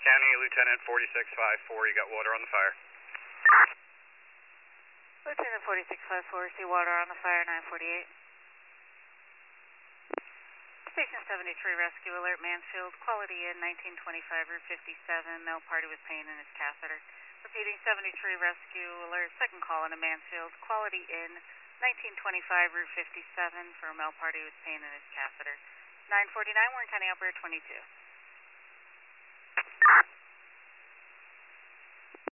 County, Lieutenant 4654, you got water on the fire. Lieutenant 4654, see water on the fire, 948. Station 73 rescue alert, Mansfield, quality in 1925 Route 57, male party with pain in his catheter. Repeating 73 rescue alert, second call in Mansfield, quality in 1925 Route 57 for a male party with pain in his catheter. 949, Warren County Operator 22.